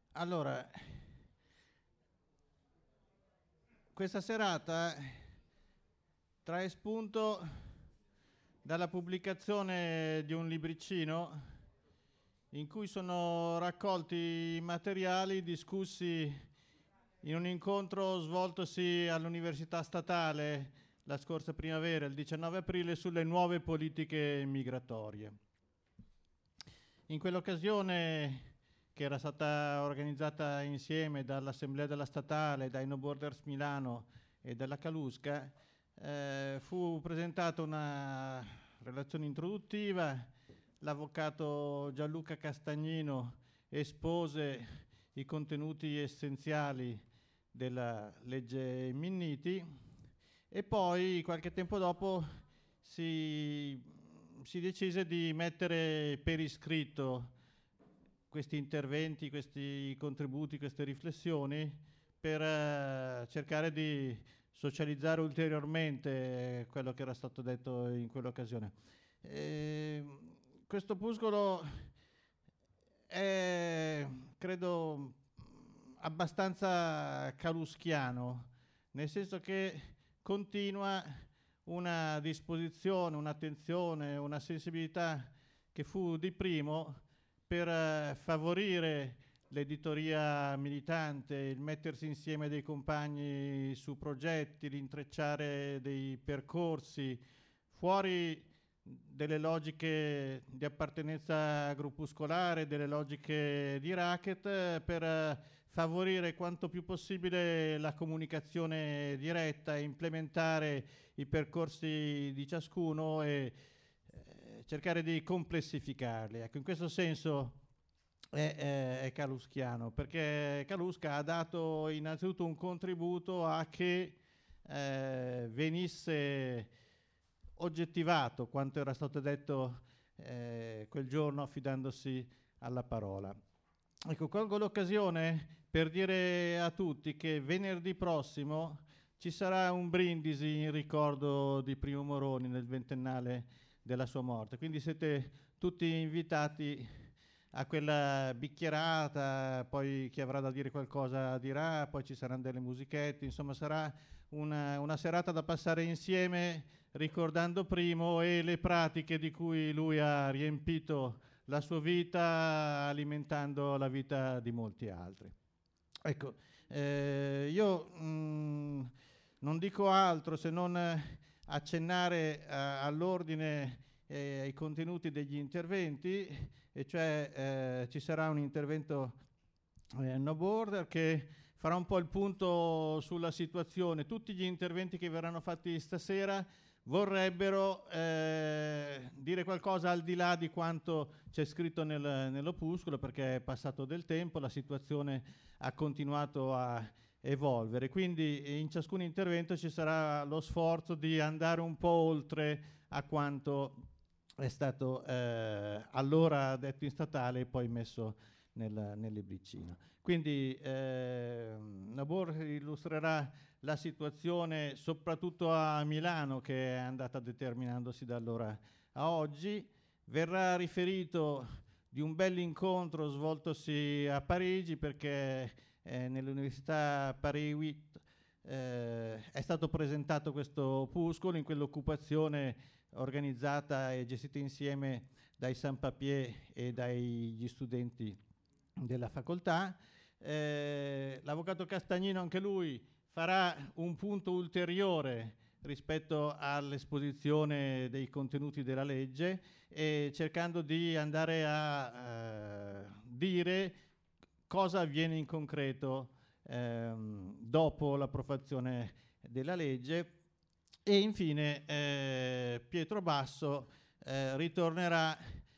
Allora, questa serata trae spunto dalla pubblicazione di un libricino in cui sono raccolti materiali discussi in un incontro svoltosi all'Università Statale la scorsa primavera, il 19 aprile, sulle nuove politiche migratorie. In quell'occasione, che era stata organizzata insieme dall'Assemblea della Statale, dai No Borders Milano e dalla Calusca, fu presentata una relazione introduttiva. L'avvocato Gianluca Castagnino espose i contenuti essenziali della legge Minniti e poi qualche tempo dopo si decise di mettere per iscritto questi interventi, questi contributi, queste riflessioni per cercare di socializzare ulteriormente quello che era stato detto in quell'occasione. Questo opuscolo è, credo, abbastanza caluschiano, nel senso che continua una disposizione, un'attenzione, una sensibilità che fu di primo per favorire l'editoria militante, il mettersi insieme dei compagni su progetti, l'intrecciare dei percorsi fuori delle logiche di appartenenza gruppuscolare, delle logiche di racket, per favorire quanto più possibile la comunicazione diretta e implementare i percorsi di ciascuno e cercare di complessificarli. Ecco, in questo senso è caluschiano, perché Calusca ha dato innanzitutto un contributo a che venisse oggettivato quanto era stato detto quel giorno affidandosi alla parola. Ecco, colgo l'occasione per dire a tutti che venerdì prossimo ci sarà un brindisi in ricordo di Primo Moroni nel ventennale della sua morte, quindi siete tutti invitati a quella bicchierata, poi chi avrà da dire qualcosa dirà, poi ci saranno delle musichette, insomma sarà una serata da passare insieme ricordando Primo e le pratiche di cui lui ha riempito la sua vita, alimentando la vita di molti altri. Ecco, io non dico altro se non accennare all'ordine e ai contenuti degli interventi, e cioè ci sarà un intervento No Border che farà un po' il punto sulla situazione. Tutti gli interventi che verranno fatti stasera vorrebbero dire qualcosa al di là di quanto c'è scritto nell'opuscolo, perché è passato del tempo, la situazione ha continuato a evolvere, quindi in ciascun intervento ci sarà lo sforzo di andare un po' oltre a quanto è stato allora detto in statale e poi messo nel libricino. Quindi Nabor illustrerà la situazione soprattutto a Milano, che è andata determinandosi da allora a oggi. Verrà riferito di un bell'incontro svoltosi a Parigi, perché nell'Università Paris 8 è stato presentato questo opuscolo in quell'occupazione organizzata e gestita insieme dai Sans-Papiers e dagli studenti della facoltà. L'avvocato Castagnino, anche lui, farà un punto ulteriore rispetto all'esposizione dei contenuti della legge, cercando di andare a dire cosa avviene in concreto dopo l'approvazione della legge. E infine Pietro Basso ritornerà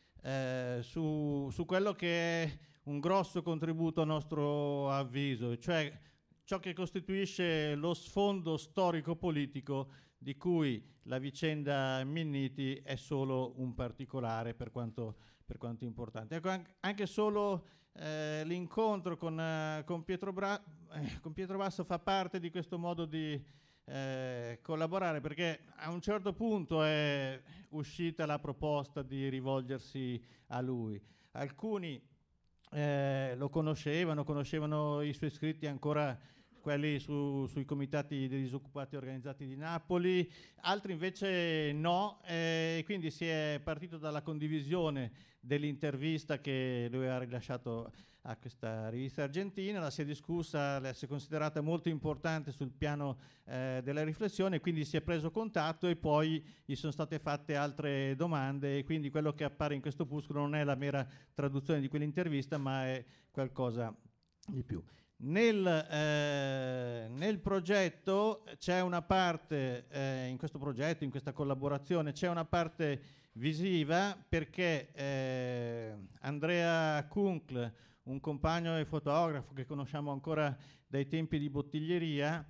su quello che è un grosso contributo a nostro avviso, cioè ciò che costituisce lo sfondo storico-politico di cui la vicenda Minniti è solo un particolare, per quanto importante. Ecco, anche solo l'incontro con Pietro Basso fa parte di questo modo di collaborare, perché a un certo punto è uscita la proposta di rivolgersi a lui. Alcuni lo conoscevano i suoi scritti ancora quelli sui comitati dei disoccupati organizzati di Napoli, altri invece no, quindi si è partito dalla condivisione dell'intervista che lui aveva rilasciato a questa rivista argentina, la si è discussa, la si è considerata molto importante sul piano della riflessione, quindi si è preso contatto e poi gli sono state fatte altre domande e quindi quello che appare in questo opuscolo non è la mera traduzione di quell'intervista, ma è qualcosa di più. Nel progetto c'è una parte, in questo progetto, in questa collaborazione, c'è una parte visiva perché Andrea Kunkel, un compagno e fotografo che conosciamo ancora dai tempi di Bottiglieria,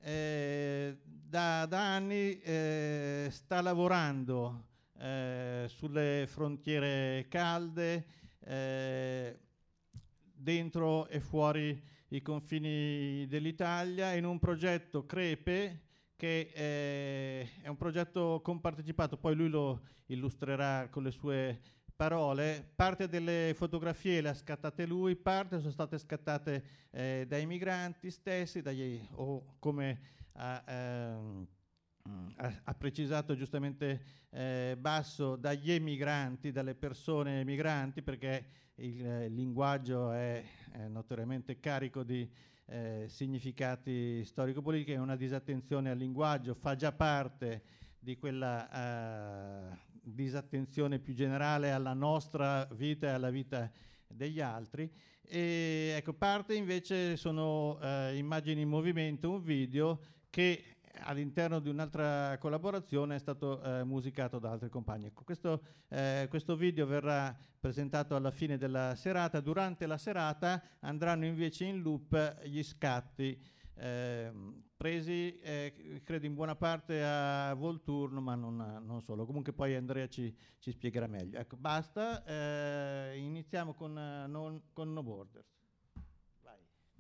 da anni sta lavorando sulle frontiere calde, dentro e fuori i confini dell'Italia, in un progetto Crepe che è un progetto compartecipato, poi lui lo illustrerà con le sue parole. Parte delle fotografie le ha scattate lui, parte sono state scattate dai migranti stessi, o come ha precisato giustamente Basso, dagli emigranti, dalle persone migranti, perché il linguaggio è notoriamente carico di significati storico-politici, e una disattenzione al linguaggio fa già parte di quella disattenzione più generale alla nostra vita e alla vita degli altri. E ecco, parte invece sono immagini in movimento, un video che all'interno di un'altra collaborazione è stato musicato da altri compagni. Ecco, questo video verrà presentato alla fine della serata. Durante la serata andranno invece in loop gli scatti presi credo in buona parte a Volturno, ma non solo. Comunque poi Andrea ci spiegherà meglio. Ecco, basta, iniziamo con No Borders. Vai.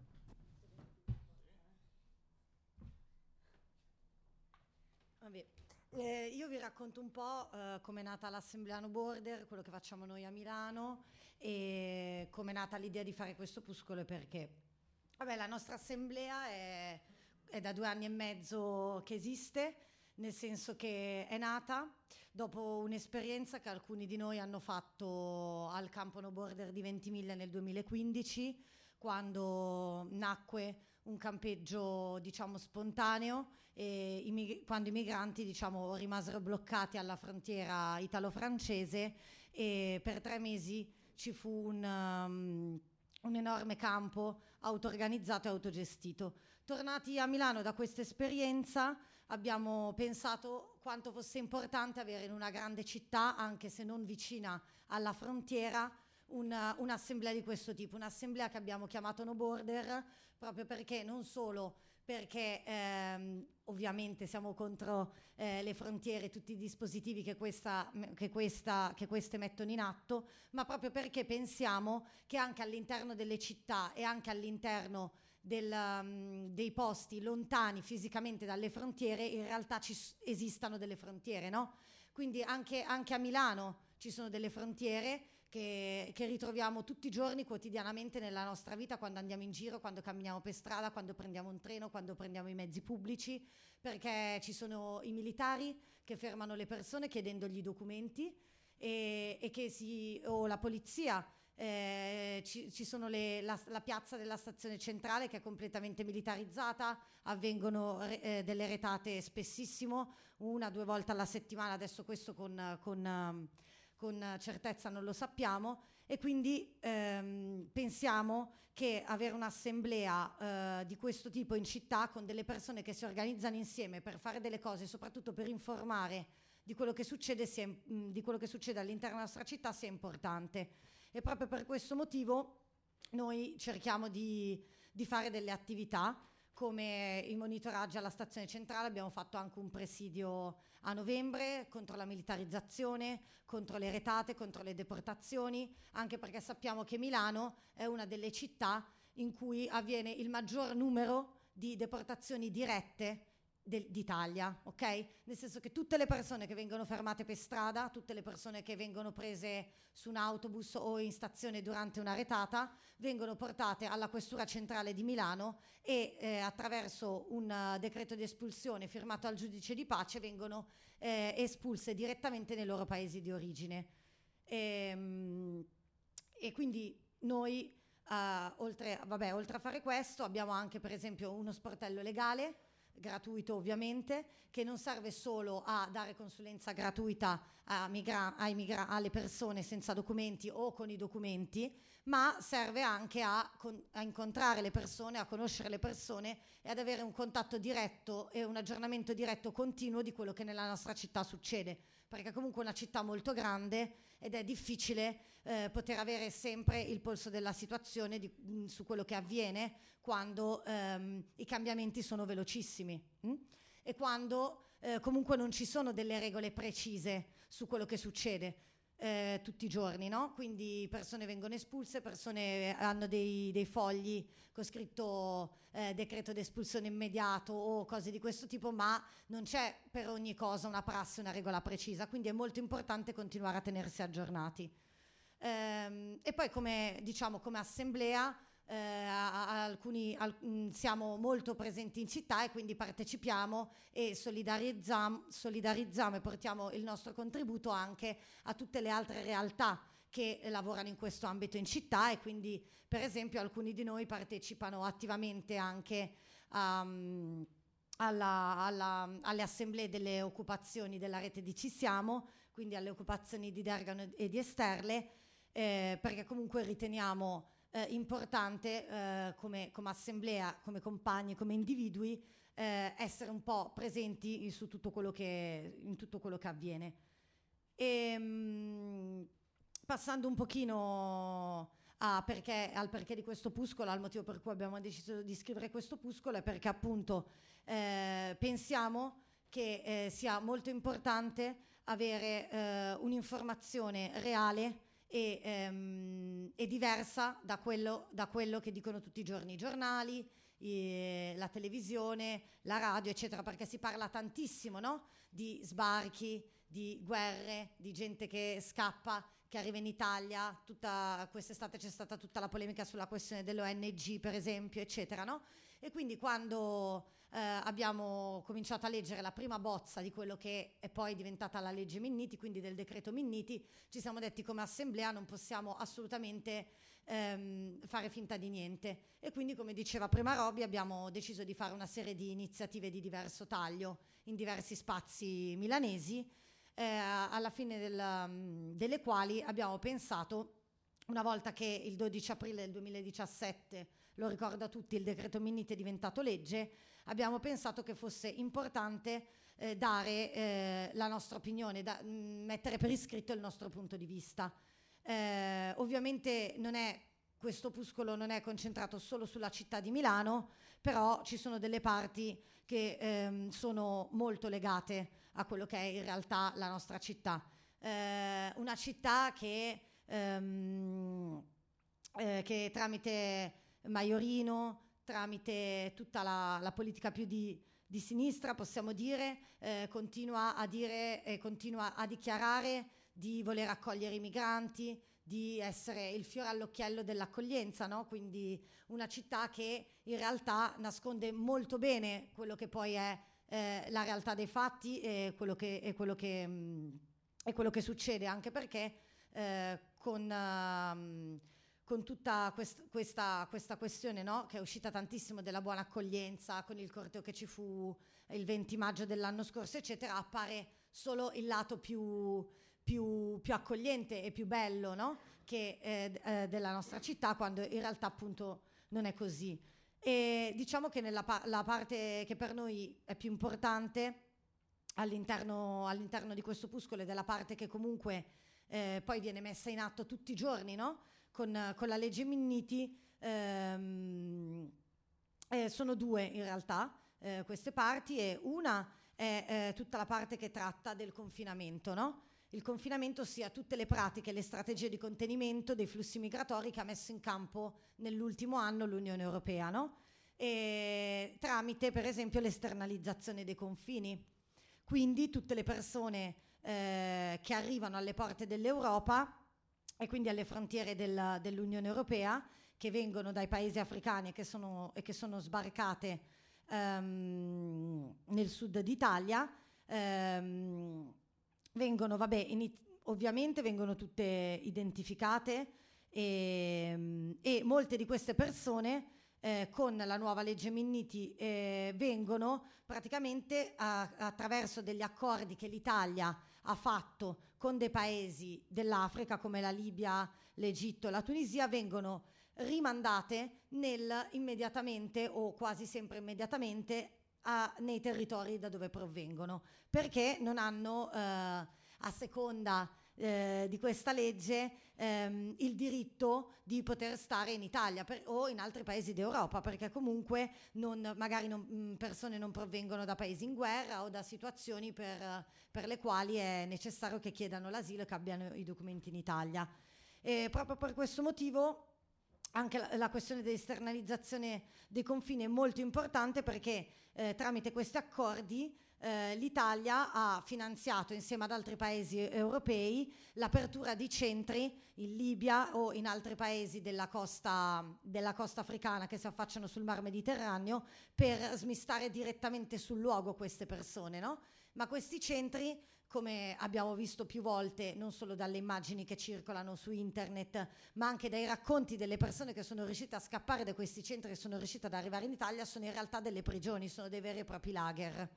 Vabbè. Io vi racconto un po' come è nata l'Assemblea No Border, quello che facciamo noi a Milano e come è nata l'idea di fare questo opuscolo e perché. Vabbè, la nostra assemblea è da 2 anni e mezzo che esiste, nel senso che è nata dopo un'esperienza che alcuni di noi hanno fatto al campo No Border di Ventimiglia nel 2015, quando nacque un campeggio, diciamo, spontaneo, e quando i migranti, diciamo, rimasero bloccati alla frontiera italo-francese, e per 3 mesi ci fu un enorme campo auto-organizzato e autogestito. Tornati a Milano da questa esperienza, abbiamo pensato quanto fosse importante avere in una grande città, anche se non vicina alla frontiera, un'assemblea di questo tipo, un'assemblea che abbiamo chiamato No Border, proprio perché non solo perché ovviamente siamo contro le frontiere, tutti i dispositivi che queste mettono in atto, ma proprio perché pensiamo che anche all'interno delle città e anche all'interno dei posti lontani fisicamente dalle frontiere in realtà esistano delle frontiere, no? Quindi anche a Milano ci sono delle frontiere che ritroviamo tutti i giorni, quotidianamente nella nostra vita, quando andiamo in giro, quando camminiamo per strada, quando prendiamo un treno, quando prendiamo i mezzi pubblici, perché ci sono i militari che fermano le persone chiedendogli i documenti o la polizia. Ci sono la piazza della stazione centrale che è completamente militarizzata, avvengono delle retate spessissimo, 1 o 2 volte alla settimana, adesso questo con certezza non lo sappiamo, e quindi pensiamo che avere un'assemblea di questo tipo in città, con delle persone che si organizzano insieme per fare delle cose, soprattutto per informare di quello che succede all'interno della nostra città, sia importante. E proprio per questo motivo noi cerchiamo di fare delle attività come il monitoraggio alla stazione centrale. Abbiamo fatto anche un presidio a novembre contro la militarizzazione, contro le retate, contro le deportazioni, anche perché sappiamo che Milano è una delle città in cui avviene il maggior numero di deportazioni dirette d'Italia, ok? Nel senso che tutte le persone che vengono fermate per strada, tutte le persone che vengono prese su un autobus o in stazione durante una retata, vengono portate alla questura centrale di Milano e attraverso un decreto di espulsione firmato al giudice di pace vengono espulse direttamente nei loro paesi di origine. E quindi noi, oltre a fare questo, abbiamo anche per esempio uno sportello legale, gratuito ovviamente, che non serve solo a dare consulenza gratuita alle persone senza documenti o con i documenti, ma serve anche a incontrare le persone, a conoscere le persone e ad avere un contatto diretto e un aggiornamento diretto continuo di quello che nella nostra città succede, perché comunque è una città molto grande ed è difficile poter avere sempre il polso della situazione su quello che avviene quando i cambiamenti sono velocissimi e quando comunque non ci sono delle regole precise su quello che succede tutti i giorni, no? Quindi persone vengono espulse, persone hanno dei fogli con scritto decreto di espulsione immediato o cose di questo tipo, ma non c'è per ogni cosa una prassi, una regola precisa, quindi è molto importante continuare a tenersi aggiornati. E poi come assemblea siamo molto presenti in città e quindi partecipiamo e solidarizziamo e portiamo il nostro contributo anche a tutte le altre realtà che lavorano in questo ambito in città, e quindi per esempio alcuni di noi partecipano attivamente anche alle assemblee delle occupazioni della rete di Ci Siamo, quindi alle occupazioni di Dergano e di Esterle, perché comunque riteniamo importante come assemblea, come compagni, come individui, essere un po' presenti in tutto quello che avviene. Passando un pochino al perché di questo opuscolo, al motivo per cui abbiamo deciso di scrivere questo opuscolo, è perché appunto pensiamo che sia molto importante avere un'informazione reale e diversa da quello che dicono tutti i giorni i giornali, la televisione, la radio, eccetera, perché si parla tantissimo, no? Di sbarchi, di guerre, di gente che scappa, che arriva in Italia. Tutta quest'estate c'è stata tutta la polemica sulla questione dell'ONG, per esempio, eccetera, no? E quindi quando abbiamo cominciato a leggere la prima bozza di quello che è poi diventata la legge Minniti, quindi del decreto Minniti, ci siamo detti come assemblea non possiamo assolutamente fare finta di niente, e quindi, come diceva prima Roby, abbiamo deciso di fare una serie di iniziative di diverso taglio in diversi spazi milanesi, alla fine delle quali abbiamo pensato, una volta che il 12 aprile del 2017, lo ricordo a tutti, il decreto Minniti è diventato legge, abbiamo pensato che fosse importante dare la nostra opinione, mettere per iscritto il nostro punto di vista. Ovviamente questo opuscolo non è concentrato solo sulla città di Milano, però ci sono delle parti che sono molto legate a quello che è in realtà la nostra città. Una città che tramite Maiorino, tramite tutta la politica più di sinistra, possiamo dire, continua a dichiarare di voler accogliere i migranti, di essere il fiore all'occhiello dell'accoglienza, no? Quindi una città che in realtà nasconde molto bene quello che poi è la realtà dei fatti e quello che succede, anche perché con tutta questa questione, no? Che è uscita tantissimo, della buona accoglienza, con il corteo che ci fu il 20 maggio dell'anno scorso, eccetera, appare solo il lato più accogliente e più bello, no? Della nostra città, quando in realtà appunto non è così. E diciamo che la parte che per noi è più importante all'interno di questo opuscolo, ed è la parte che comunque poi viene messa in atto tutti i giorni, no? Con la legge Minniti, sono due in realtà queste parti, e una è tutta la parte che tratta del confinamento, no? Il confinamento, sia tutte le pratiche, le strategie di contenimento dei flussi migratori che ha messo in campo nell'ultimo anno l'Unione Europea, no? tramite per esempio l'esternalizzazione dei confini. Quindi tutte le persone che arrivano alle porte dell'Europa e quindi alle frontiere dell'Unione Europea, che vengono dai paesi africani e che sono sbarcate nel sud d'Italia, vengono, ovviamente vengono tutte identificate e molte di queste persone con la nuova legge Minniti vengono praticamente attraverso degli accordi che l'Italia ha fatto con dei paesi dell'Africa come la Libia, l'Egitto, la Tunisia, vengono rimandate immediatamente o quasi sempre immediatamente nei territori da dove provengono, perché non hanno a seconda di questa legge il diritto di poter stare in Italia o in altri paesi d'Europa, perché comunque persone non provengono da paesi in guerra o da situazioni per le quali è necessario che chiedano l'asilo e che abbiano i documenti in Italia. E proprio per questo motivo anche la questione dell'esternalizzazione dei confini è molto importante, perché tramite questi accordi l'Italia ha finanziato insieme ad altri paesi europei l'apertura di centri in Libia o in altri paesi della costa africana che si affacciano sul Mar Mediterraneo, per smistare direttamente sul luogo queste persone, no? Ma questi centri, come abbiamo visto più volte, non solo dalle immagini che circolano su internet, ma anche dai racconti delle persone che sono riuscite a scappare da questi centri e sono riuscite ad arrivare in Italia, sono in realtà delle prigioni, sono dei veri e propri lager.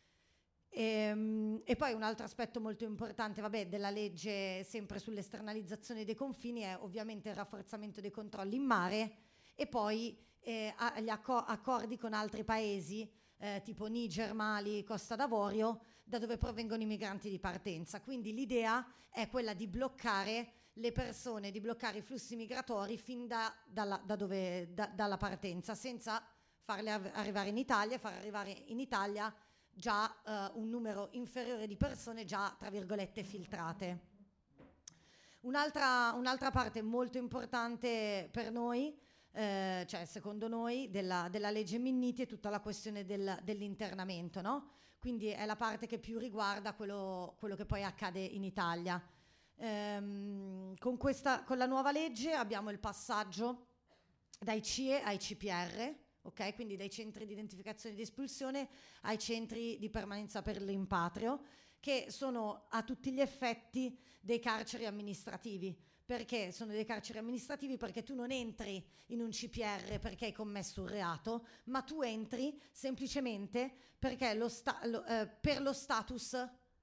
E poi un altro aspetto molto importante della legge sempre sull'esternalizzazione dei confini è ovviamente il rafforzamento dei controlli in mare, e poi gli accordi con altri paesi tipo Niger, Mali, Costa d'Avorio, da dove provengono i migranti di partenza. Quindi l'idea è quella di bloccare le persone, di bloccare i flussi migratori fin dalla partenza, senza farle arrivare in Italia, far arrivare in Italia già un numero inferiore di persone già, tra virgolette, filtrate. Un'altra parte molto importante per noi, cioè secondo noi, della legge Minniti è tutta la questione dell'internamento, no? Quindi è la parte che più riguarda quello che poi accade in Italia. Con la nuova legge abbiamo il passaggio dai CIE ai CPR, ok? Quindi dai centri di identificazione e di espulsione ai centri di permanenza per il rimpatrio, che sono a tutti gli effetti dei carceri amministrativi. Perché sono dei carceri amministrativi? Perché tu non entri in un CPR perché hai commesso un reato, ma tu entri semplicemente perché per lo status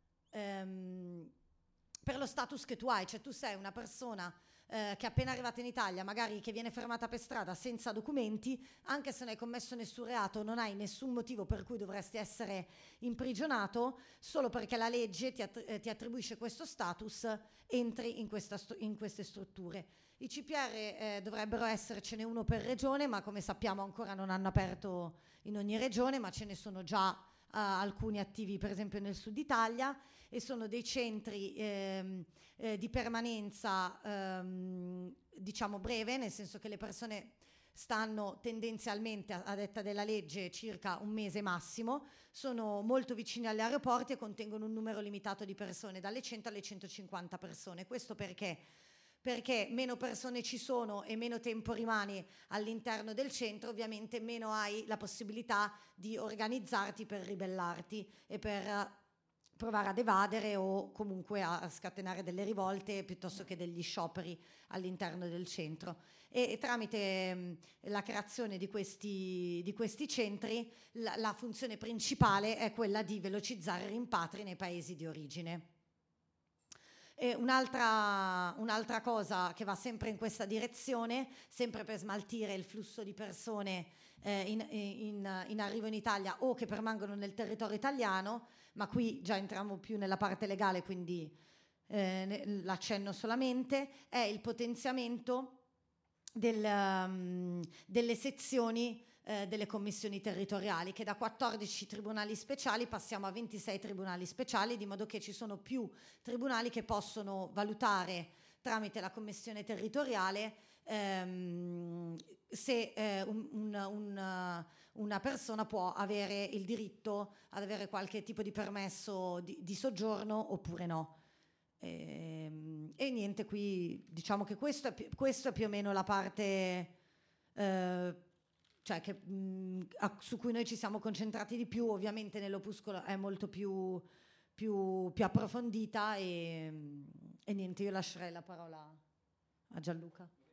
che tu hai, cioè tu sei una persona che è appena arrivata in Italia, magari che viene fermata per strada senza documenti, anche se non hai commesso nessun reato, non hai nessun motivo per cui dovresti essere imprigionato, solo perché la legge ti attribuisce questo status, entri in queste strutture. I CPR dovrebbero essercene uno per regione, ma come sappiamo ancora non hanno aperto in ogni regione, ma ce ne sono già alcuni attivi per esempio nel sud Italia, e sono dei centri di permanenza diciamo breve, nel senso che le persone stanno tendenzialmente, a detta della legge, circa un mese massimo, sono molto vicini agli aeroporti e contengono un numero limitato di persone, dalle 100 alle 150 persone. Questo perché meno persone ci sono e meno tempo rimani all'interno del centro, ovviamente meno hai la possibilità di organizzarti per ribellarti e per provare ad evadere o comunque a scatenare delle rivolte piuttosto che degli scioperi all'interno del centro. E tramite la creazione di questi centri la funzione principale è quella di velocizzare i rimpatri nei paesi di origine. E un'altra cosa che va sempre in questa direzione, sempre per smaltire il flusso di persone in arrivo in Italia o che permangono nel territorio italiano, ma qui già entriamo più nella parte legale, quindi l'accenno solamente, è il potenziamento delle sezioni delle commissioni territoriali, che da 14 tribunali speciali passiamo a 26 tribunali speciali, di modo che ci sono più tribunali che possono valutare tramite la commissione territoriale se una persona può avere il diritto ad avere qualche tipo di permesso di soggiorno oppure no. E niente, qui diciamo che questo è più o meno la parte cioè su cui noi ci siamo concentrati di più. Ovviamente nell'opuscolo è molto più approfondita e niente, io lascerei la parola a Gianluca.